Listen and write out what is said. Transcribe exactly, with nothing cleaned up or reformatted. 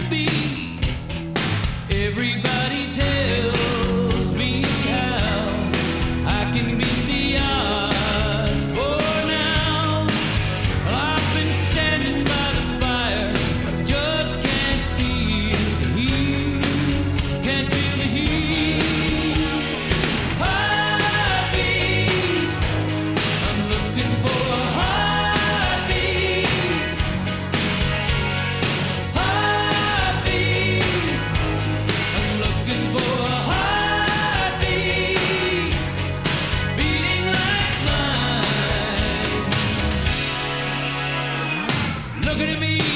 be. Everybody tells me how I can beat the odds for now. Well, I've been standing by the fire, I just can't feel the heat. Can't feel the heat. Heartbeat, I'm looking for a heartbeat. Heartbeat, I'm looking for a heartbeat, beating like mine. Looking at me.